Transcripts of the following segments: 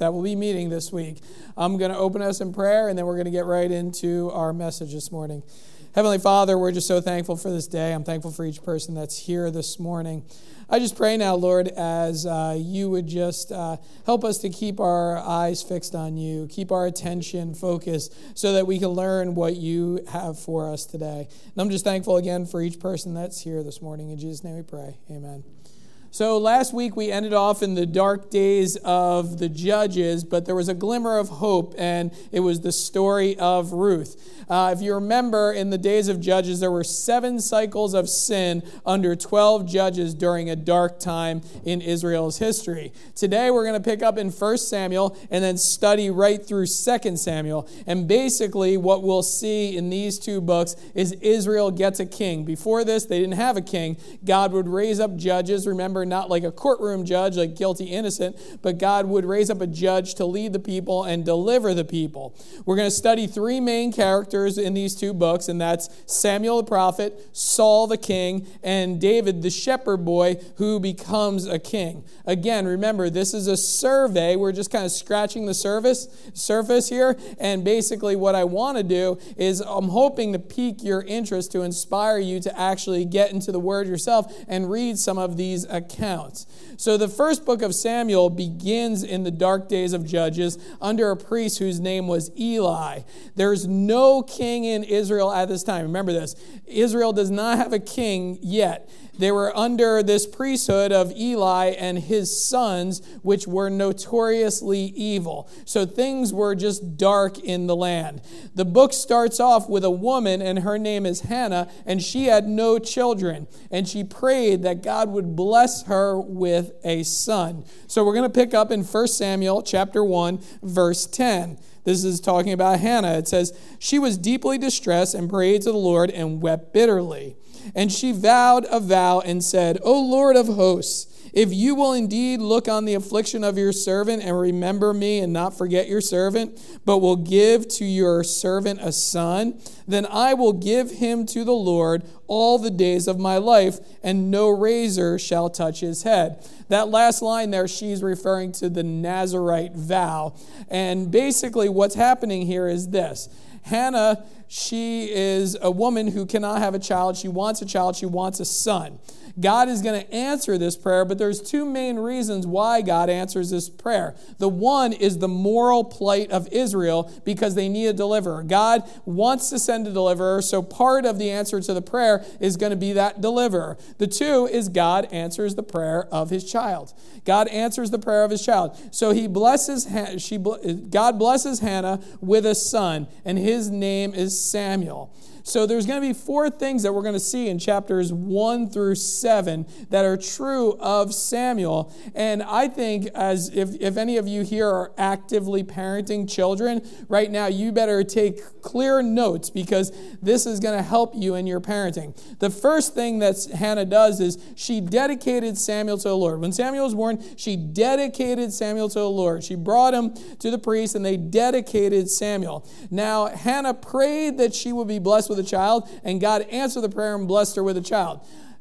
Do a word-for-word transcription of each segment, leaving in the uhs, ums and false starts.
that will be meeting this week. I'm going to open us in prayer, and then we're going to get right into our message this morning. Heavenly Father, we're just so thankful for this day. I'm thankful for each person that's here this morning. I just pray now, Lord, as uh, you would just uh, help us to keep our eyes fixed on you, keep our attention focused so that we can learn what you have for us today. And I'm just thankful again for each person that's here this morning. In Jesus' name we pray. Amen. So last week we ended off in the dark days of the Judges, but there was a glimmer of hope, and it was the story of Ruth. Uh, if you remember, in the days of Judges, there were seven cycles of sin under twelve judges during a dark time in Israel's history. Today we're going to pick up in First Samuel and then study right through Second Samuel. And basically what we'll see in these two books is Israel gets a king. Before this, they didn't have a king. God would raise up judges, remember, not like a courtroom judge, like guilty, innocent, but God would raise up a judge to lead the people and deliver the people. We're going to study three main characters in these two books, and that's Samuel the prophet, Saul the king, and David the shepherd boy who becomes a king. Again, remember, this is a survey. We're just kind of scratching the surface, surface here, and basically what I want to do is I'm hoping to pique your interest, to inspire you to actually get into the Word yourself and read some of these accounts. So the first book of Samuel begins in the dark days of Judges under a priest whose name was Eli. There's no king in Israel at this time. Remember this. Israel does not have a king yet. They were under this priesthood of Eli and his sons, which were notoriously evil. So things were just dark in the land. The book starts off with a woman, and her name is Hannah, and she had no children. And she prayed that God would bless her with a son. So we're going to pick up in First Samuel chapter one, verse ten. This is talking about Hannah. It says, "She was deeply distressed and prayed to the Lord and wept bitterly. And she vowed a vow and said, 'O Lord of hosts, if you will indeed look on the affliction of your servant and remember me and not forget your servant, but will give to your servant a son, then I will give him to the Lord all the days of my life, and no razor shall touch his head.'" That last line there, she's referring to the Nazirite vow. And basically what's happening here is this. Hannah, she is a woman who cannot have a child. She wants a child. She wants a son. God is going to answer this prayer, but there's two main reasons why God answers this prayer. The one is the moral plight of Israel because they need a deliverer. God wants to send a deliverer, so part of the answer to the prayer is going to be that deliverer. The two is God answers the prayer of his child. God answers the prayer of his child. So he blesses, she, God blesses Hannah with a son, and his name is Samuel. So there's going to be four things that we're going to see in chapters one through seven that are true of Samuel. And I think as if, if any of you here are actively parenting children, right now you better take clear notes because this is going to help you in your parenting. The first thing that Hannah does is she dedicated Samuel to the Lord. When Samuel was born, she dedicated Samuel to the Lord. She brought him to the priest and they dedicated Samuel. Now, Hannah prayed that she would be blessed with with a child, and God answered the prayer and blessed her with a child.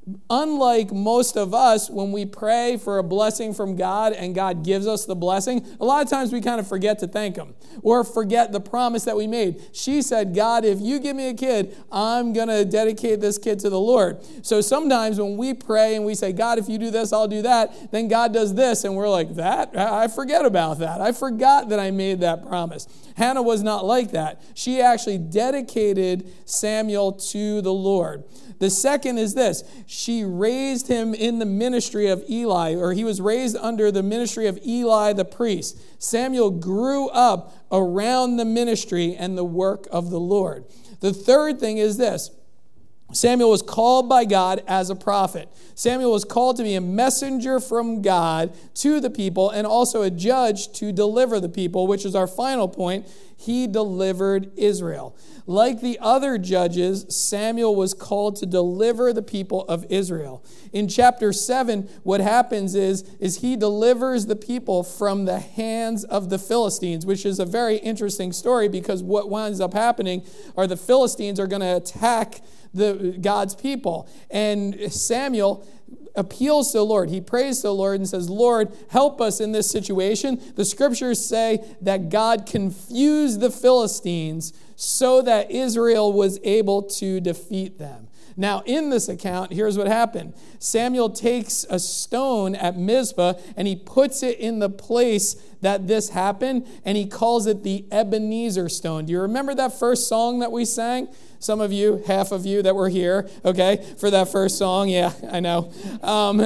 Unlike most of us, when we pray for a blessing from God and God gives us the blessing, a lot of times we kind of forget to thank him or forget the promise that we made. She said, God, if you give me a kid, I'm going to dedicate this kid to the Lord. So sometimes when we pray and we say, God, if you do this, I'll do that, then God does this, and we're like, that? I forget about that. I forgot that I made that promise. Hannah was not like that. She actually dedicated Samuel to the Lord. The second is this. She raised him in the ministry of Eli, or he was raised under the ministry of Eli the priest. Samuel grew up around the ministry and the work of the Lord. The third thing is this. Samuel was called by God as a prophet. Samuel was called to be a messenger from God to the people and also a judge to deliver the people, which is our final point. He delivered Israel. Like the other judges, Samuel was called to deliver the people of Israel. In chapter seven, what happens is, is he delivers the people from the hands of the Philistines, which is a very interesting story because what winds up happening are the Philistines are going to attack the God's people. And Samuel appeals to the Lord. He prays to the Lord and says, Lord, help us in this situation. The scriptures say that God confused the Philistines so that Israel was able to defeat them. Now, in this account, here's what happened. Samuel takes a stone at Mizpah and he puts it in the place that this happened, and he calls it the Ebenezer stone. Do you remember that first song that we sang? Some of you, half of you that were here, okay, for that first song. Yeah, I know. Um,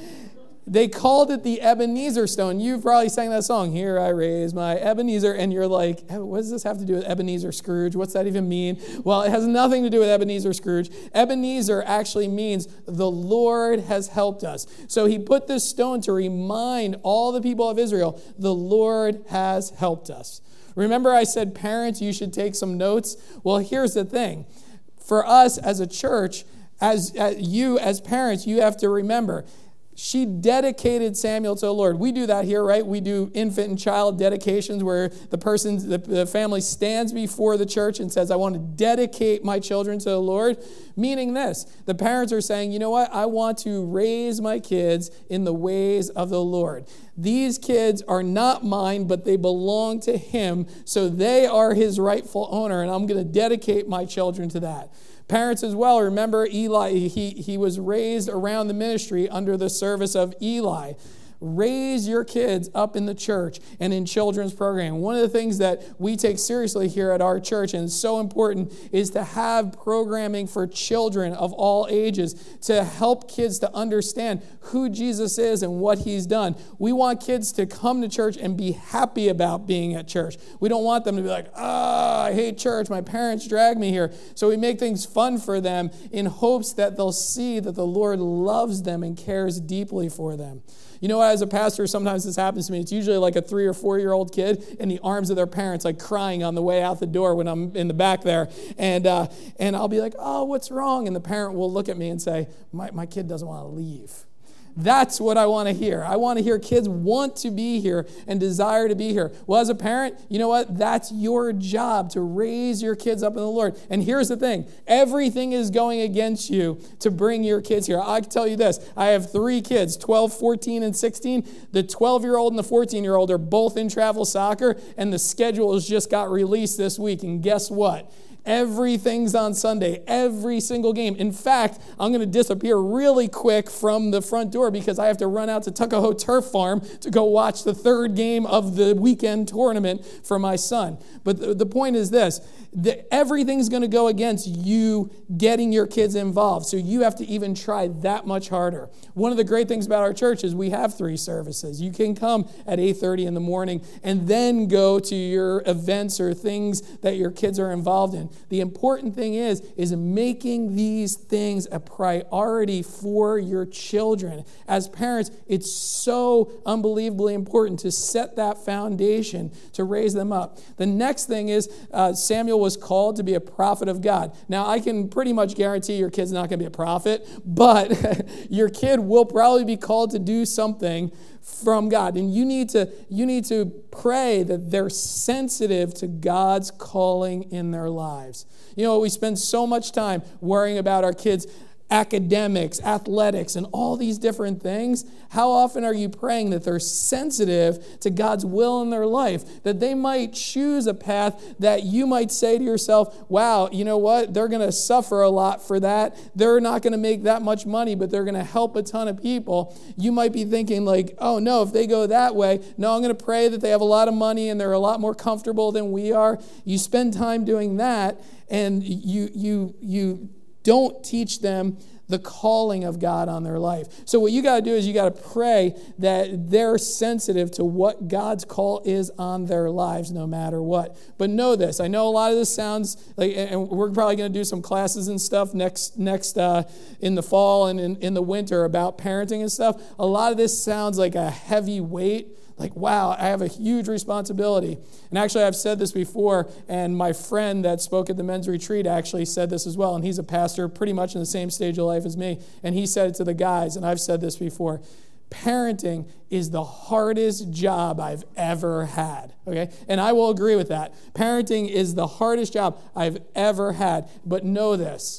they called it the Ebenezer stone. You've probably sang that song, Here I Raise My Ebenezer, and you're like, what does this have to do with Ebenezer Scrooge? What's that even mean? Well, it has nothing to do with Ebenezer Scrooge. Ebenezer actually means the Lord has helped us. So he put this stone to remind all the people of Israel, the Lord has helped us. Remember I said, parents, you should take some notes? Well, here's the thing. For us as a church, as, as you as parents, you have to remember, she dedicated Samuel to the Lord. We do that here, right? We do infant and child dedications where the person, the, the family stands before the church and says, I want to dedicate my children to the Lord. Meaning this, the parents are saying, you know what? I want to raise my kids in the ways of the Lord. These kids are not mine, but they belong to him. So they are his rightful owner, and I'm going to dedicate my children to that. Parents as well, remember Eli, he, he was raised around the ministry under the service of Eli. Raise your kids up in the church and in children's program. One of the things that we take seriously here at our church, and it's so important, is to have programming for children of all ages to help kids to understand who Jesus is and what he's done. We want kids to come to church and be happy about being at church. We don't want them to be like, oh, I hate church. My parents drag me here. So we make things fun for them in hopes that they'll see that the Lord loves them and cares deeply for them. You know, as a pastor, sometimes this happens to me. It's usually like a three or four-year-old kid in the arms of their parents, like crying on the way out the door when I'm in the back there. And uh, and I'll be like, oh, what's wrong? And the parent will look at me and say, my, my kid doesn't want to leave. That's what I want to hear. I want to hear kids want to be here and desire to be here. Well, as a parent, you know what? That's your job, to raise your kids up in the Lord. And here's the thing. Everything is going against you to bring your kids here. I can tell you this. I have three kids, twelve, fourteen, and sixteen. The twelve-year-old and the fourteen-year-old are both in travel soccer, and the schedule has just got released this week. And guess what? Everything's on Sunday, every single game. In fact, I'm going to disappear really quick from the front door because I have to run out to Tuckahoe Turf Farm to go watch the third game of the weekend tournament for my son. But the, the point is this, that everything's going to go against you getting your kids involved. So you have to even try that much harder. One of the great things about our church is we have three services. You can come at eight thirty in the morning and then go to your events or things that your kids are involved in. The important thing is, is making these things a priority for your children. As parents, it's so unbelievably important to set that foundation to raise them up. The next thing is uh, Samuel was called to be a prophet of God. Now, I can pretty much guarantee your kid's not going to be a prophet, but your kid will probably be called to do something from God. And you need to you need to pray that they're sensitive to God's calling in their lives. You know, we spend so much time worrying about our kids' academics, athletics, and all these different things. How often are you praying that they're sensitive to God's will in their life? That they might choose a path that you might say to yourself, wow, you know what? They're going to suffer a lot for that. They're not going to make that much money, but they're going to help a ton of people. You might be thinking like, oh no, if they go that way, no, I'm going to pray that they have a lot of money and they're a lot more comfortable than we are. You spend time doing that, and you you you don't teach them the calling of God on their life. So what you got to do is you got to pray that they're sensitive to what God's call is on their lives no matter what. But know this. I know a lot of this sounds like, and we're probably going to do some classes and stuff next next uh, in the fall and in, in the winter about parenting and stuff. A lot of this sounds like a heavy weight. Like, wow, I have a huge responsibility. And actually, I've said this before, and my friend that spoke at the men's retreat actually said this as well, and he's a pastor pretty much in the same stage of life as me, and he said it to the guys, and I've said this before. Parenting is the hardest job I've ever had, okay? And I will agree with that. Parenting is the hardest job I've ever had, but know this.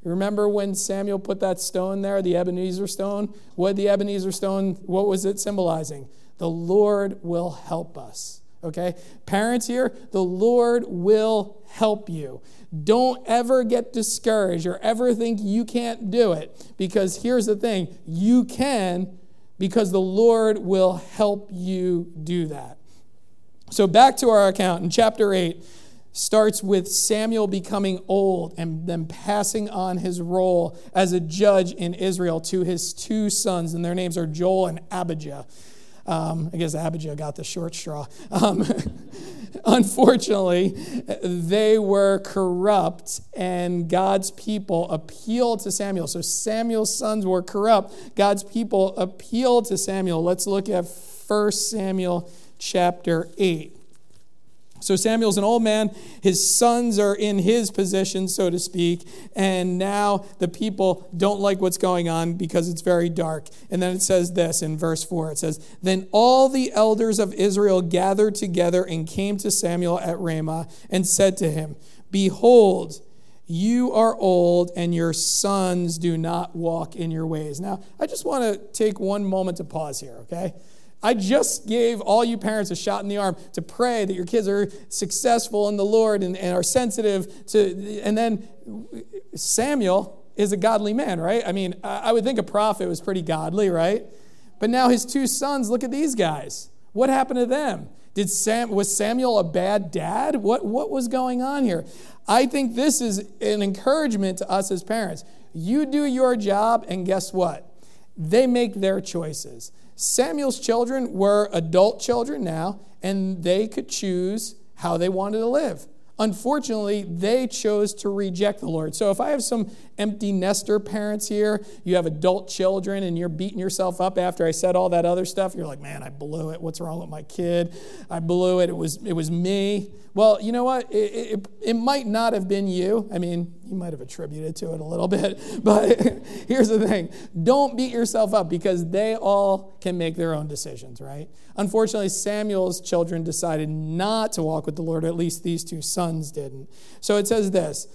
Remember when Samuel put that stone there, the Ebenezer stone? What the Ebenezer stone, what was it symbolizing? The Lord will help us. Okay? Parents here, the Lord will help you. Don't ever get discouraged or ever think you can't do it, because here's the thing, you can, because the Lord will help you do that. So back to our account in chapter eight, starts with Samuel becoming old and then passing on his role as a judge in Israel to his two sons, and their names are Joel and Abijah. Um, I guess Abijah got the short straw. Um, unfortunately, they were corrupt, and God's people appealed to Samuel. So Samuel's sons were corrupt. God's people appealed to Samuel. Let's look at First Samuel chapter eight. So Samuel's an old man. His sons are in his position, so to speak. And now the people don't like what's going on because it's very dark. And then it says this in verse four. It says, "Then all the elders of Israel gathered together and came to Samuel at Ramah and said to him, 'Behold, you are old, and your sons do not walk in your ways.'" Now, I just want to take one moment to pause here, okay? I just gave all you parents a shot in the arm to pray that your kids are successful in the Lord and, and are sensitive to, and then Samuel is a godly man, right? I mean, I would think a prophet was pretty godly, right? But now his two sons, look at these guys. What happened to them? Did Sam, was Samuel a bad dad? What, what was going on here? I think this is an encouragement to us as parents. You do your job, and guess what? They make their choices. Samuel's children were adult children now, and they could choose how they wanted to live. Unfortunately, they chose to reject the Lord. So if I have some empty nester parents here, you have adult children, and you're beating yourself up after I said all that other stuff, you're like, man, I blew it. What's wrong with my kid? I blew it. It was it was me. Well, you know what? It, it, it might not have been you. I mean, you might have attributed to it a little bit. But here's the thing. Don't beat yourself up, because they all can make their own decisions, right? Unfortunately, Samuel's children decided not to walk with the Lord. At least these two sons didn't. So it says this.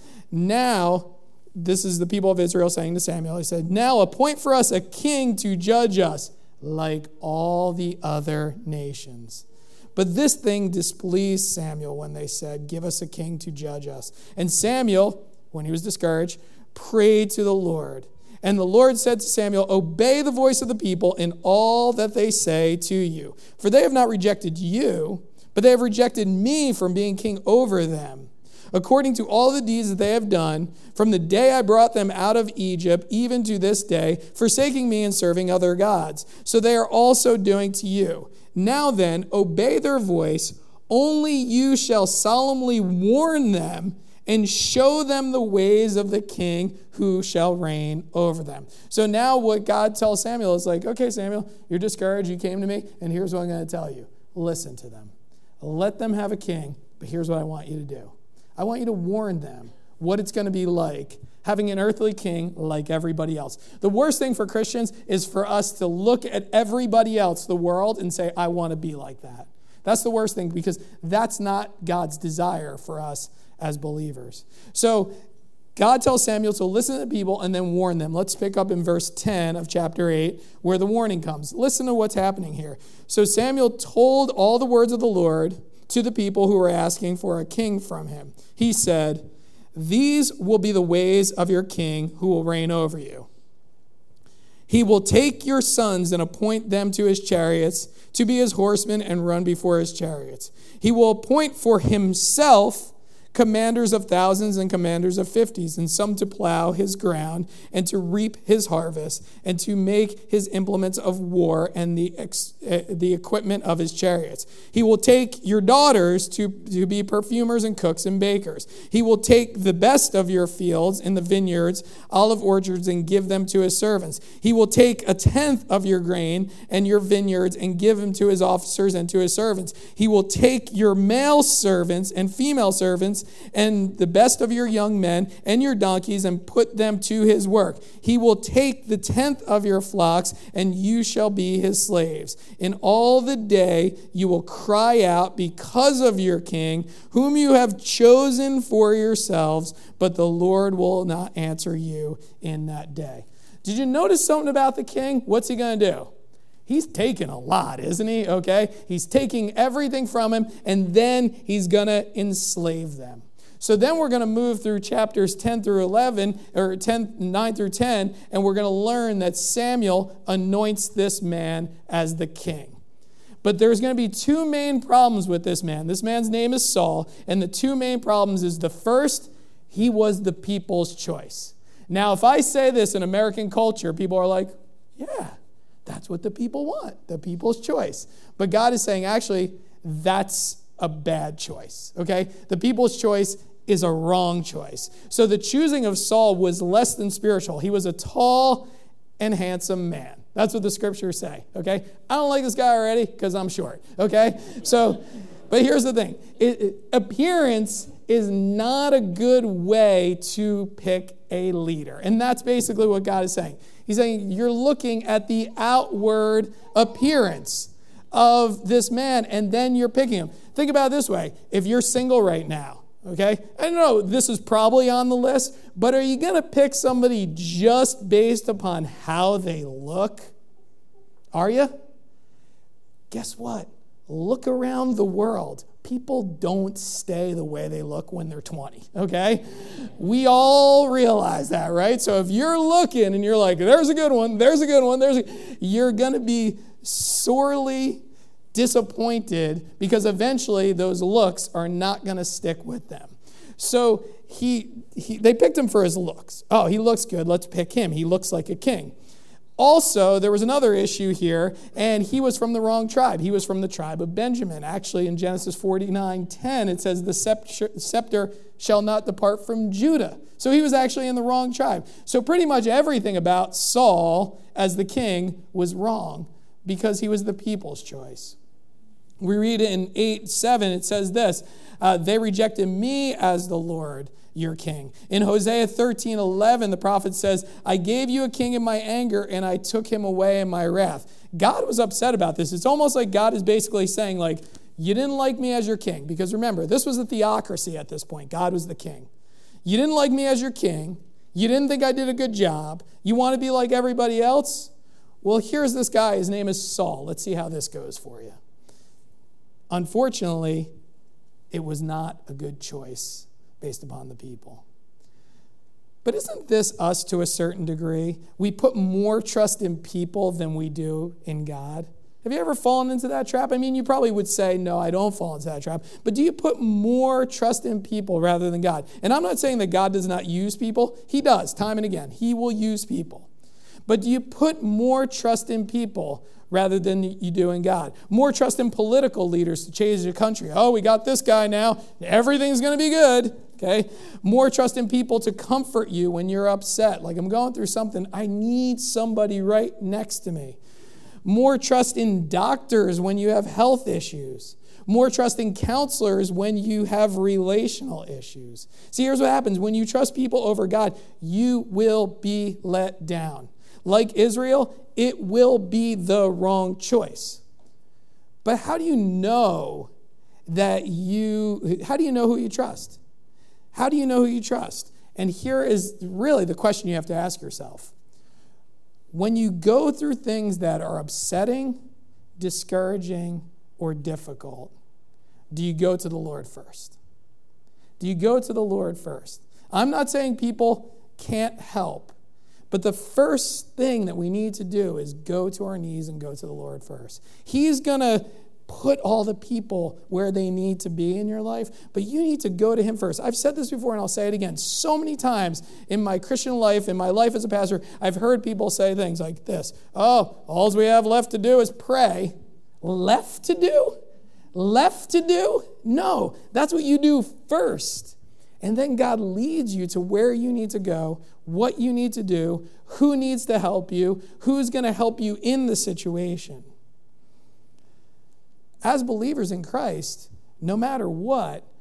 Now, this is the people of Israel saying to Samuel, he said, "Now appoint for us a king to judge us like all the other nations." But this thing displeased Samuel when they said, "Give us a king to judge us." And Samuel, when he was discouraged, prayed to the Lord. And the Lord said to Samuel, "Obey the voice of the people in all that they say to you. For they have not rejected you, but they have rejected me from being king over them, according to all the deeds that they have done from the day I brought them out of Egypt, even to this day, forsaking me and serving other gods. So they are also doing to you. Now then, obey their voice. Only you shall solemnly warn them and show them the ways of the king who shall reign over them." So now what God tells Samuel is like, okay, Samuel, you're discouraged. You came to me, and here's what I'm going to tell you. Listen to them. Let them have a king, but here's what I want you to do. I want you to warn them what it's going to be like having an earthly king like everybody else. The worst thing for Christians is for us to look at everybody else, the world, and say, I want to be like that. That's the worst thing, because that's not God's desire for us as believers. So God tells Samuel to listen to the people and then warn them. Let's pick up in verse ten of chapter eight, where the warning comes. Listen to what's happening here. So Samuel told all the words of the Lord to the people who were asking for a king from him. He said, "These will be the ways of your king who will reign over you. He will take your sons and appoint them to his chariots, to be his horsemen and run before his chariots. He will appoint for himself commanders of thousands and commanders of fifties, and some to plow his ground and to reap his harvest and to make his implements of war and the ex, uh, the equipment of his chariots. He will take your daughters to, to be perfumers and cooks and bakers. He will take the best of your fields and the vineyards, olive orchards, and give them to his servants. He will take a tenth of your grain and your vineyards and give them to his officers and to his servants. He will take your male servants and female servants servants and the best of your young men and your donkeys and put them to his work. He will take the tenth of your flocks, and you shall be his slaves. In all the day you will cry out because of your king, whom you have chosen for yourselves, but the Lord will not answer you in that day. Did you notice something about the king? What's he going to do? He's taking a lot, isn't he? Okay? He's taking everything from him, and then he's going to enslave them. So then we're going to move through chapters ten through eleven, or ten, nine through ten, and we're going to learn that Samuel anoints this man as the king. But there's going to be two main problems with this man. This man's name is Saul, and the two main problems is the first, he was the people's choice. Now, if I say this in American culture, people are like, yeah, that's what the people want, the people's choice. But God is saying, actually, that's a bad choice, okay? The people's choice is a wrong choice. So the choosing of Saul was less than spiritual. He was a tall and handsome man. That's what the scriptures say, okay? I don't like this guy already because I'm short, okay? So, but here's the thing. It, it, appearance is not a good way to pick a leader. And that's basically what God is saying. He's saying you're looking at the outward appearance of this man, and then you're picking him. Think about it this way. If you're single right now, okay? I know this is probably on the list, but are you going to pick somebody just based upon how they look? Are you? Guess what? Look around the world. People don't stay the way they look when they're twenty, okay? We all realize that, right? So if you're looking and you're like, there's a good one, there's a good one, there's a... you're going to be sorely disappointed because eventually those looks are not going to stick with them. So he, he, they picked him for his looks. Oh, he looks good. Let's pick him. He looks like a king. Also, there was another issue here, and he was from the wrong tribe. He was from the tribe of Benjamin. Actually, in Genesis forty-nine ten, it says, the scepter shall not depart from Judah. So he was actually in the wrong tribe. So pretty much everything about Saul as the king was wrong because he was the people's choice. We read in eight seven, it says this, uh, they rejected me as the Lord, your king. In Hosea thirteen eleven, the prophet says, I gave you a king in my anger, and I took him away in my wrath. God was upset about this. It's almost like God is basically saying, like, you didn't like me as your king. Because remember, this was a theocracy at this point. God was the king. You didn't like me as your king. You didn't think I did a good job. You want to be like everybody else? Well, here's this guy. His name is Saul. Let's see how this goes for you. Unfortunately, it was not a good choice based upon the people. But isn't this us to a certain degree? We put more trust in people than we do in God. Have you ever fallen into that trap? I mean, you probably would say, no, I don't fall into that trap. But do you put more trust in people rather than God? And I'm not saying that God does not use people. He does, time and again. He will use people. But do you put more trust in people rather than you do in God? More trust in political leaders to change the country. Oh, we got this guy now. Everything's going to be good. Okay? More trust in people to comfort you when you're upset. Like, I'm going through something. I need somebody right next to me. More trust in doctors when you have health issues. More trust in counselors when you have relational issues. See, here's what happens. When you trust people over God, you will be let down. Like Israel, it will be the wrong choice. But how do you know that you, how do you know who you trust? How do you know who you trust? And here is really the question you have to ask yourself. When you go through things that are upsetting, discouraging, or difficult, do you go to the Lord first? Do you go to the Lord first? I'm not saying people can't help, but the first thing that we need to do is go to our knees and go to the Lord first. He's going to put all the people where they need to be in your life, but you need to go to him first. I've said this before, and I'll say it again. So many times in my Christian life, in my life as a pastor, I've heard people say things like this. Oh, all we have left to do is pray. Left to do? Left to do? No, that's what you do first. And then God leads you to where you need to go, what you need to do, who needs to help you, who's going to help you in the situation. As believers in Christ, no matter what,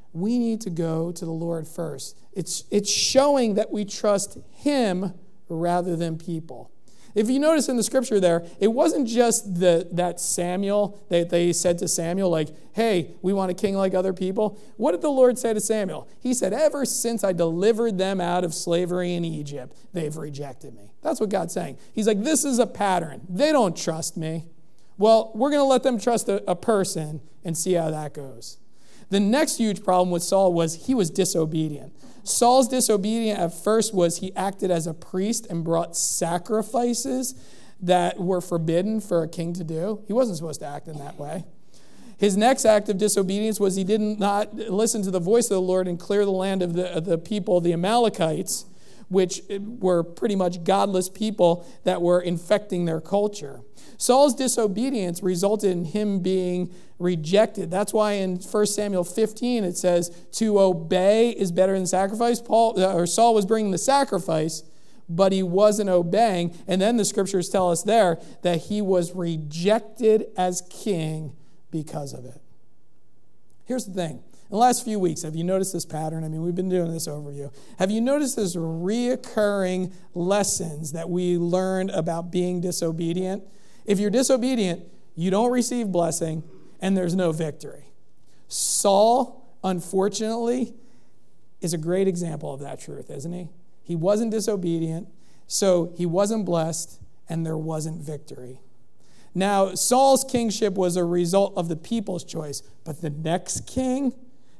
we need to go to the Lord first. It's, it's showing that we trust him rather than people. If you notice in the scripture there, it wasn't just the, that Samuel, that they said to Samuel, like, hey, we want a king like other people. What did the Lord say to Samuel? He said, ever since I delivered them out of slavery in Egypt, they've rejected me. That's what God's saying. He's like, this is a pattern. They don't trust me. Well, we're going to let them trust a, a person and see how that goes. The next huge problem with Saul was he was disobedient. Saul's disobedience at first was he acted as a priest and brought sacrifices that were forbidden for a king to do. He wasn't supposed to act in that way. His next act of disobedience was he did not listen to the voice of the Lord and clear the land of the, of the people, the Amalekites, which were pretty much godless people that were infecting their culture. Saul's disobedience resulted in him being rejected. That's why in First Samuel fifteen it says, to obey is better than sacrifice. Paul or Saul was bringing the sacrifice, but he wasn't obeying. And then the scriptures tell us there that he was rejected as king because of it. Here's the thing. In the last few weeks, have you noticed this pattern? I mean, we've been doing this overview. Have you noticed this reoccurring lessons that we learned about being disobedient? If you're disobedient, you don't receive blessing, and there's no victory. Saul, unfortunately, is a great example of that truth, isn't he? He wasn't disobedient, so he wasn't blessed, and there wasn't victory. Now, Saul's kingship was a result of the people's choice, but the next king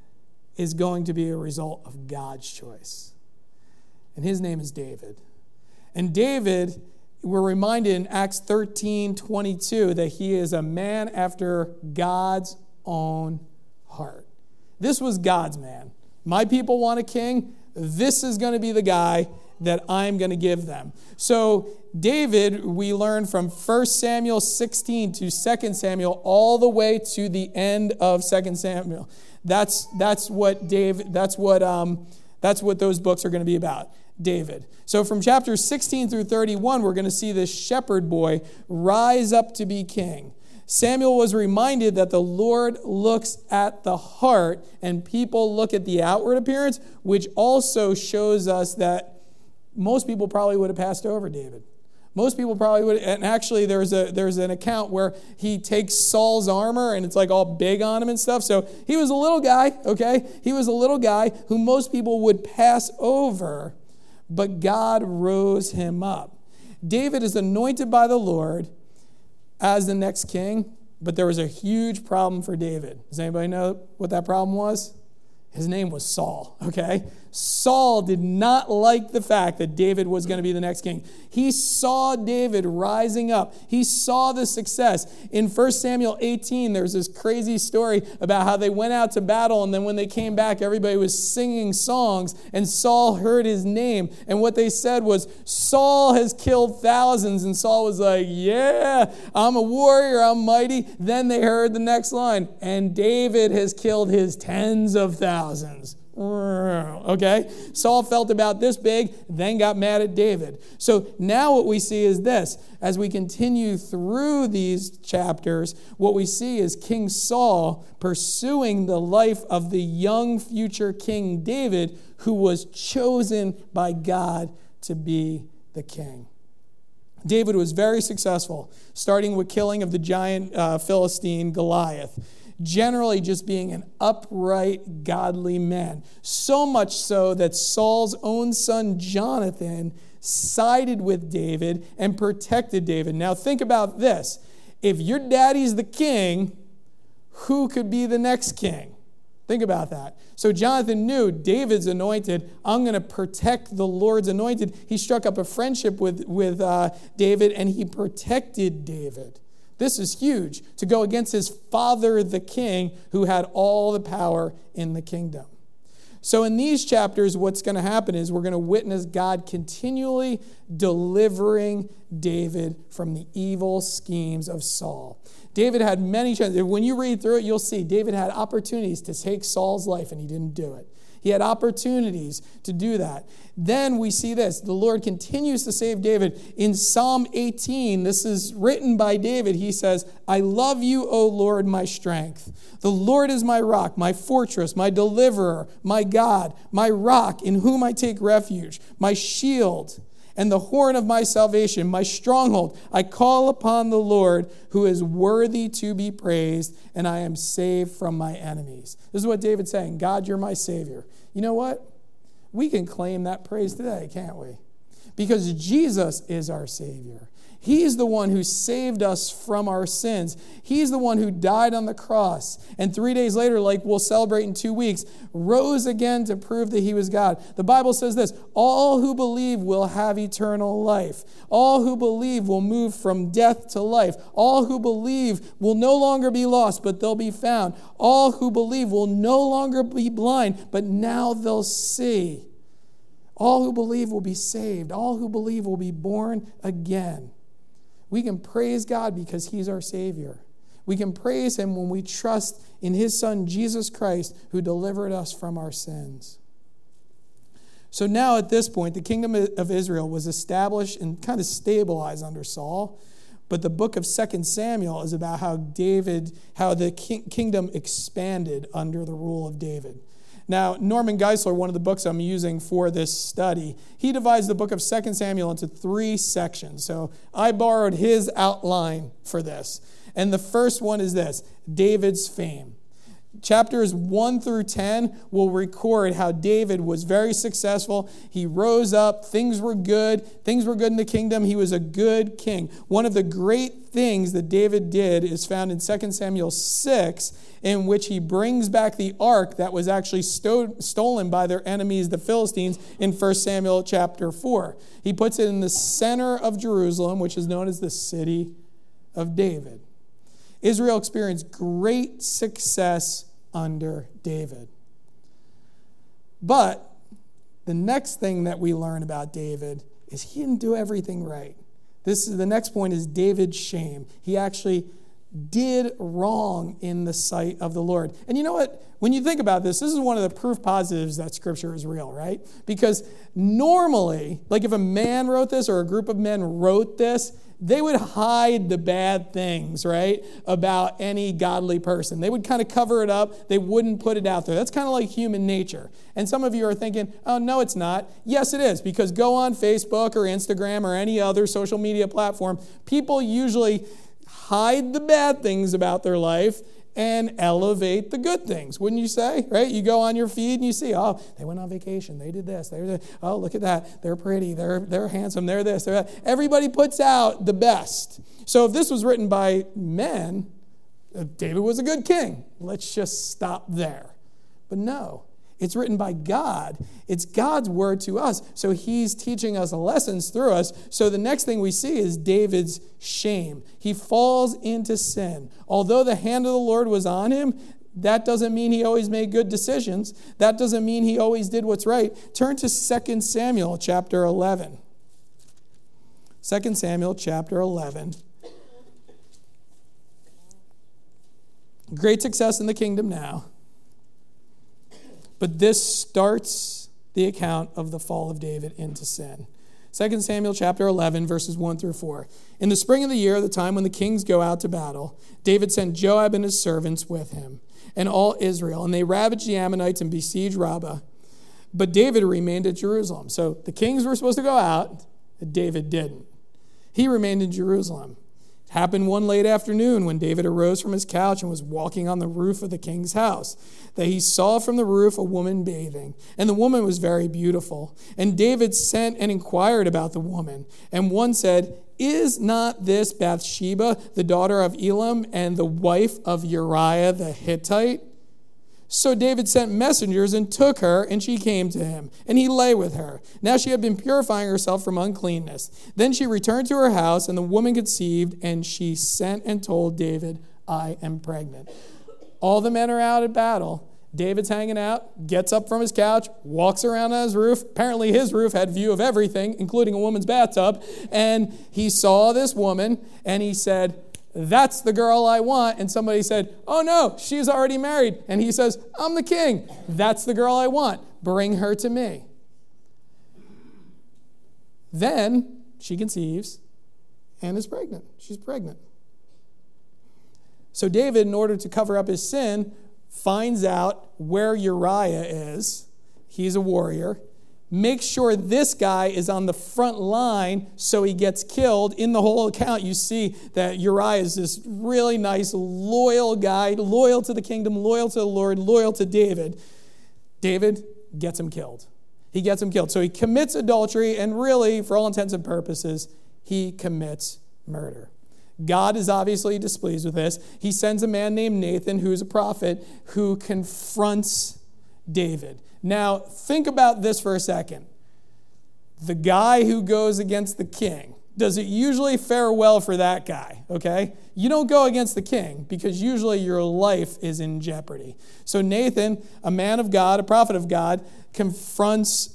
is going to be a result of God's choice. And his name is David. And David, we're reminded in Acts thirteen twenty-two that he is a man after God's own heart. This was God's man. My people want a king. This is going to be the guy that I'm going to give them. So David, we learn from First Samuel sixteen to Second Samuel all the way to the end of Second Samuel. That's that's what David. That's what um, that's what those books are going to be about. David. So from chapters sixteen through thirty-one, we're going to see this shepherd boy rise up to be king. Samuel was reminded that the Lord looks at the heart and people look at the outward appearance, which also shows us that most people probably would have passed over David. Most people probably would, and actually there's a there's an account where he takes Saul's armor and it's like all big on him and stuff. So he was a little guy, okay? He was a little guy who most people would pass over, but God rose him up. David is anointed by the Lord as the next king, but there was a huge problem for David. Does anybody know what that problem was? His name was Saul, okay? Saul did not like the fact that David was going to be the next king. He saw David rising up. He saw the success. In First Samuel eighteen, there's this crazy story about how they went out to battle, and then when they came back, everybody was singing songs, and Saul heard his name. And what they said was, Saul has killed thousands. And Saul was like, yeah, I'm a warrior, I'm mighty. Then they heard the next line, and David has killed his tens of thousands. Okay? Saul felt about this big, then got mad at David. So now what we see is this. As we continue through these chapters, what we see is King Saul pursuing the life of the young future King David, who was chosen by God to be the king. David was very successful, starting with killing of the giant uh, Philistine Goliath. Generally just being an upright, godly man. So much so that Saul's own son Jonathan sided with David and protected David. Now think about this. If your daddy's the king, who could be the next king? Think about that. So Jonathan knew David's anointed. I'm going to protect the Lord's anointed. He struck up a friendship with, with uh, David, and he protected David. This is huge, to go against his father, the king, who had all the power in the kingdom. So in these chapters, what's going to happen is we're going to witness God continually delivering David from the evil schemes of Saul. David had many chances. When you read through it, you'll see David had opportunities to take Saul's life, and he didn't do it. He had opportunities to do that. Then we see this. The Lord continues to save David. In Psalm eighteen, this is written by David. He says, I love you, O Lord, my strength. The Lord is my rock, my fortress, my deliverer, my God, my rock in whom I take refuge, my shield and the horn of my salvation, my stronghold. I call upon the Lord who is worthy to be praised, and I am saved from my enemies. This is what David's saying. God, you're my Savior. You know what? We can claim that praise today, can't we? Because Jesus is our Savior. He's the one who saved us from our sins. He's the one who died on the cross. And three days later, like we'll celebrate in two weeks, rose again to prove that he was God. The Bible says this, all who believe will have eternal life. All who believe will move from death to life. All who believe will no longer be lost, but they'll be found. All who believe will no longer be blind, but now they'll see. All who believe will be saved. All who believe will be born again. We can praise God because he's our Savior. We can praise him when we trust in his Son, Jesus Christ, who delivered us from our sins. So now at this point, the kingdom of Israel was established and kind of stabilized under Saul. But the book of Second Samuel is about how David, how the kingdom expanded under the rule of David. Now, Norman Geisler, one of the books I'm using for this study, he divides the book of Second Samuel into three sections. So I borrowed his outline for this. And the first one is this, David's fame. Chapters one through ten will record how David was very successful. He rose up. Things were good. Things were good in the kingdom. He was a good king. One of the great things that David did is found in Second Samuel six, in which he brings back the ark that was actually sto- stolen by their enemies, the Philistines, in First Samuel chapter four. He puts it in the center of Jerusalem, which is known as the city of David. Israel experienced great success under David. But the next thing that we learn about David is he didn't do everything right. This is the next point is David's shame. He actually did wrong in the sight of the Lord. And you know what? When you think about this, this is one of the proof positives that Scripture is real, right? Because normally, like if a man wrote this or a group of men wrote this, they would hide the bad things, right, about any godly person. They would kind of cover it up. They wouldn't put it out there. That's kind of like human nature. And some of you are thinking, oh, no, it's not. Yes, it is, because go on Facebook or Instagram or any other social media platform. People usually hide the bad things about their life and elevate the good things, wouldn't you say? Right? You go on your feed and you see, oh, they went on vacation. They did this. They did, oh, look at that. They're pretty. They're they're handsome. They're this. They're that. Everybody puts out the best. So if this was written by men, David was a good king. Let's just stop there. But no. It's written by God. It's God's word to us. So he's teaching us lessons through us. So the next thing we see is David's shame. He falls into sin. Although the hand of the Lord was on him, that doesn't mean he always made good decisions. That doesn't mean he always did what's right. Turn to Second Samuel chapter eleven. Second Samuel chapter eleven. Great success in the kingdom now. But this starts the account of the fall of David into sin. Second Samuel chapter eleven, verses one through four. In the spring of the year, the time when the kings go out to battle, David sent Joab and his servants with him, and all Israel, and they ravaged the Ammonites and besieged Rabbah. But David remained at Jerusalem. So the kings were supposed to go out, and David didn't. He remained in Jerusalem. It happened one late afternoon when David arose from his couch and was walking on the roof of the king's house, that he saw from the roof a woman bathing, and the woman was very beautiful. And David sent and inquired about the woman. And one said, "Is not this Bathsheba, the daughter of Elam, and the wife of Uriah the Hittite?" So David sent messengers and took her, and she came to him, and he lay with her. Now she had been purifying herself from uncleanness. Then she returned to her house, and the woman conceived, and she sent and told David, "I am pregnant." All the men are out at battle. David's hanging out, gets up from his couch, walks around on his roof. Apparently his roof had view of everything, including a woman's bathtub. And he saw this woman, and he said, that's the girl I want. And somebody said, oh no, she's already married. And he says, I'm the king. That's the girl I want. Bring her to me. Then she conceives and is pregnant. She's pregnant. So David, in order to cover up his sin, finds out where Uriah is. He's a warrior. Makes sure this guy is on the front line so he gets killed. In the whole account, you see that Uriah is this really nice, loyal guy, loyal to the kingdom, loyal to the Lord, loyal to David. David gets him killed. He gets him killed. So he commits adultery, and really, for all intents and purposes, he commits murder. God is obviously displeased with this. He sends a man named Nathan, who's a prophet, who confronts David. Now, think about this for a second. The guy who goes against the king, does it usually fare well for that guy, okay? You don't go against the king because usually your life is in jeopardy. So Nathan, a man of God, a prophet of God, confronts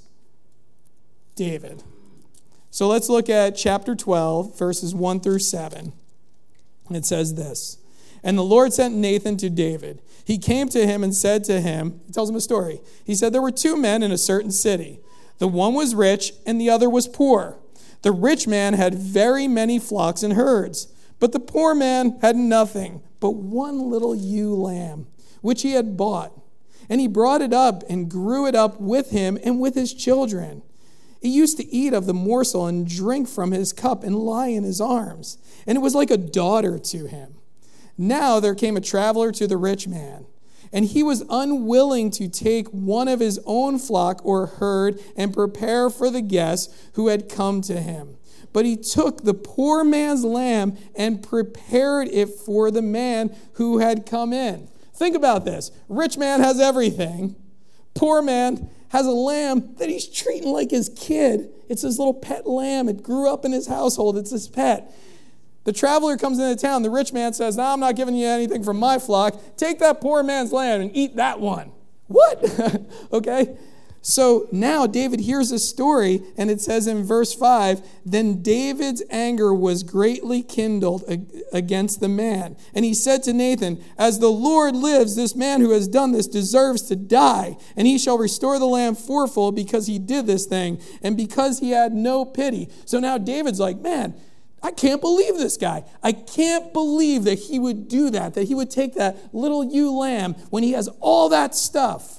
David. So let's look at chapter twelve, verses one through seven. It says this, and the Lord sent Nathan to David. He came to him and said to him, he tells him a story. He said, there were two men in a certain city. The one was rich and the other was poor. The rich man had very many flocks and herds, but the poor man had nothing but one little ewe lamb, which he had bought. And he brought it up and grew it up with him and with his children. He used to eat of the morsel and drink from his cup and lie in his arms. And it was like a daughter to him. Now there came a traveler to the rich man, and he was unwilling to take one of his own flock or herd and prepare for the guests who had come to him. But he took the poor man's lamb and prepared it for the man who had come in. Think about this. Rich man has everything. Poor man has a lamb that he's treating like his kid. It's his little pet lamb. It grew up in his household. It's his pet. The traveler comes into town. The rich man says, no, I'm not giving you anything from my flock. Take that poor man's lamb and eat that one. What? Okay. So now David hears this story, and it says in verse five, then David's anger was greatly kindled against the man. And he said to Nathan, as the Lord lives, this man who has done this deserves to die, and he shall restore the lamb fourfold because he did this thing, and because he had no pity. So now David's like, man, I can't believe this guy. I can't believe that he would do that, that he would take that little ewe lamb when he has all that stuff.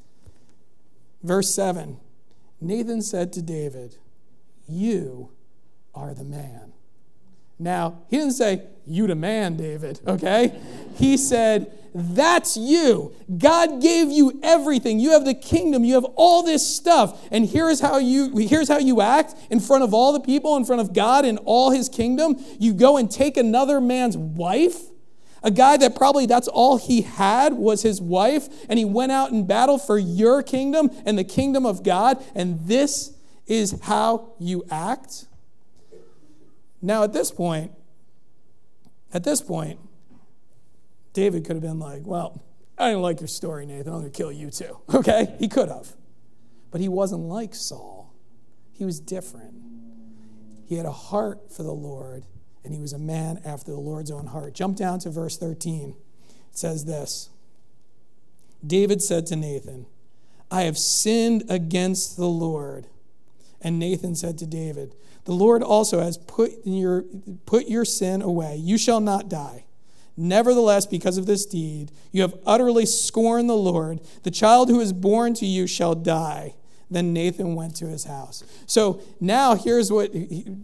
Verse seven, Nathan said to David, you are the man. Now, he didn't say, you the man, David, okay? He said, that's you. God gave you everything. You have the kingdom. You have all this stuff. And here's how you here's how you act in front of all the people, in front of God and all his kingdom. You go and take another man's wife, a guy that probably that's all he had was his wife, and he went out in battle for your kingdom and the kingdom of God, and this is how you act? Now, at this point, at this point, David could have been like, well, I didn't like your story, Nathan. I'm going to kill you too. Okay? He could have. But he wasn't like Saul. He was different. He had a heart for the Lord, and he was a man after the Lord's own heart. Jump down to verse thirteen. It says this. David said to Nathan, I have sinned against the Lord. And Nathan said to David, the Lord also has put your, put your sin away. You shall not die. Nevertheless, because of this deed, you have utterly scorned the Lord. The child who is born to you shall die. Then Nathan went to his house. So now here's what he,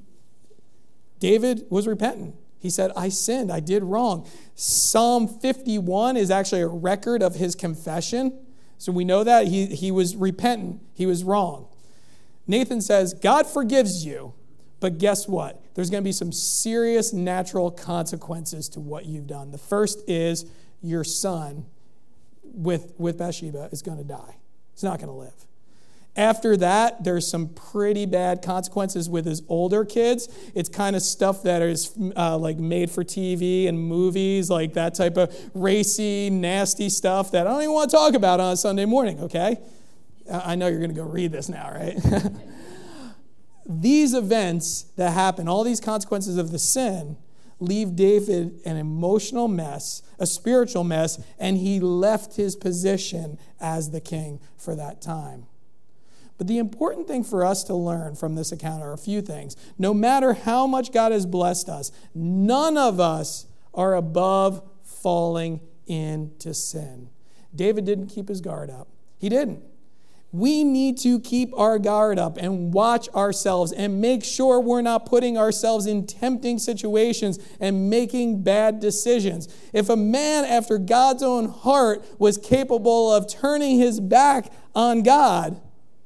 David was repentant. He said, I sinned. I did wrong. Psalm fifty-one is actually a record of his confession. So we know that he, he was repentant. He was wrong. Nathan says, God forgives you. But guess what? There's going to be some serious natural consequences to what you've done. The first is your son with, with Bathsheba is going to die. He's not going to live. After that, there's some pretty bad consequences with his older kids. It's kind of stuff that is uh, like made for T V and movies, like that type of racy, nasty stuff that I don't even want to talk about on a Sunday morning, okay? I know you're going to go read this now, right? These events that happen, all these consequences of the sin, leave David an emotional mess, a spiritual mess, and he left his position as the king for that time. But the important thing for us to learn from this account are a few things. No matter how much God has blessed us, none of us are above falling into sin. David didn't keep his guard up. He didn't. We need to keep our guard up and watch ourselves and make sure we're not putting ourselves in tempting situations and making bad decisions. If a man after God's own heart was capable of turning his back on God,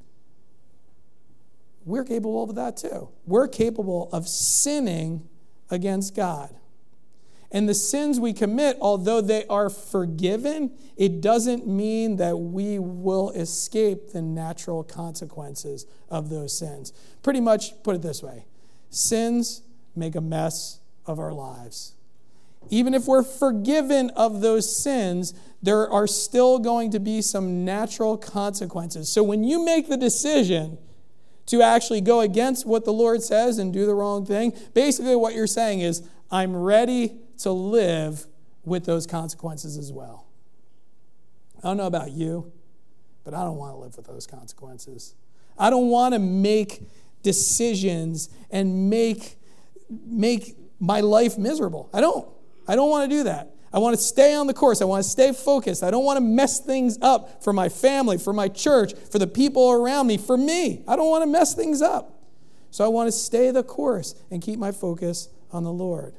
we're capable of that too. We're capable of sinning against God. And the sins we commit, although they are forgiven, it doesn't mean that we will escape the natural consequences of those sins. Pretty much, put it this way, sins make a mess of our lives. Even if we're forgiven of those sins, there are still going to be some natural consequences. So when you make the decision to actually go against what the Lord says and do the wrong thing, basically what you're saying is, I'm ready to live with those consequences as well. I don't know about you, but I don't want to live with those consequences. I don't want to make decisions and make, make my life miserable. I don't. I don't want to do that. I want to stay on the course. I want to stay focused. I don't want to mess things up for my family, for my church, for the people around me, for me. I don't want to mess things up. So I want to stay the course and keep my focus on the Lord.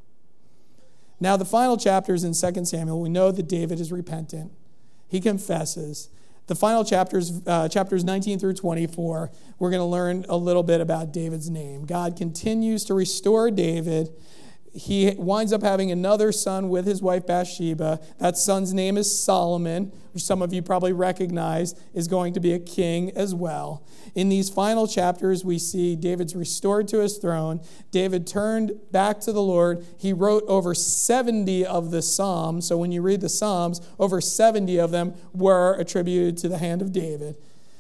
Now, the final chapters in Second Samuel, we know that David is repentant. He confesses. The final chapters, uh, chapters nineteen through twenty-four, we're going to learn a little bit about David's name. God continues to restore David. He winds up having another son with his wife Bathsheba. That son's name is Solomon, which some of you probably recognize is going to be a king as well. In these final chapters, we see David's restored to his throne. David turned back to the Lord. He wrote over seventy of the Psalms. So when you read the Psalms, over seventy of them were attributed to the hand of David.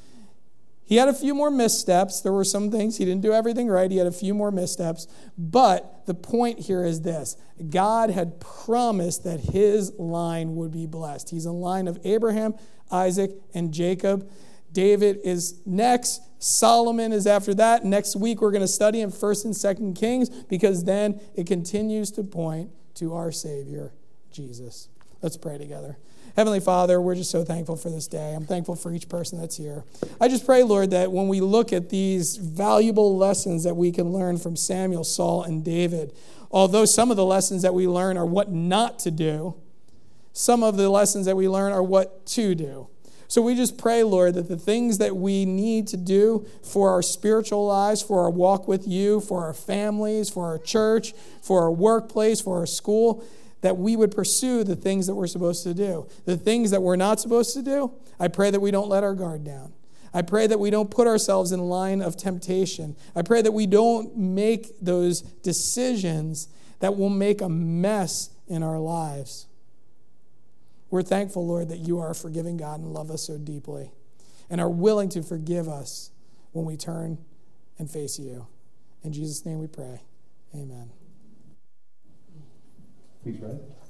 He had a few more missteps. There were some things. He didn't do everything right. He had a few more missteps. But the point here is this. God had promised that his line would be blessed. He's a line of Abraham, Isaac, and Jacob. David is next. Solomon is after that. Next week we're going to study in First and Second Kings because then it continues to point to our Savior, Jesus. Let's pray together. Heavenly Father, we're just so thankful for this day. I'm thankful for each person that's here. I just pray, Lord, that when we look at these valuable lessons that we can learn from Samuel, Saul, and David, although some of the lessons that we learn are what not to do, some of the lessons that we learn are what to do. So we just pray, Lord, that the things that we need to do for our spiritual lives, for our walk with you, for our families, for our church, for our workplace, for our school, that we would pursue the things that we're supposed to do. The things that we're not supposed to do, I pray that we don't let our guard down. I pray that we don't put ourselves in line of temptation. I pray that we don't make those decisions that will make a mess in our lives. We're thankful, Lord, that you are a forgiving God and love us so deeply and are willing to forgive us when we turn and face you. In Jesus' name we pray. Amen. Please rise.